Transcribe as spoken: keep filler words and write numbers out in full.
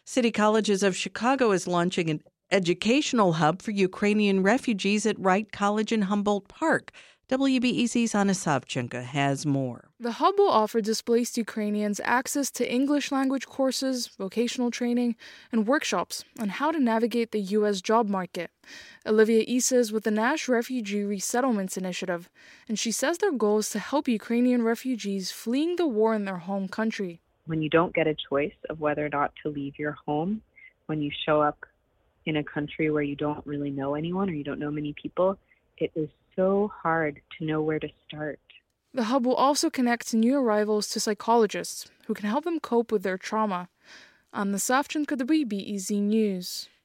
City Colleges of Chicago is launching an educational hub for Ukrainian refugees at Wright College in Humboldt Park. W B E C's Anna Savchenko has more. The hub will offer displaced Ukrainians access to English language courses, vocational training, and workshops on how to navigate the U S job market. Olivia Issa is with the Nash Refugee Resettlements Initiative, and she says their goal is to help Ukrainian refugees fleeing the war in their home country. When you don't get a choice of whether or not to leave your home, when you show up in a country where you don't really know anyone or you don't know many people, it is so hard to know where to start. The hub will also connect new arrivals to psychologists who can help them cope with their trauma. On the Savchenko, W B E Z News.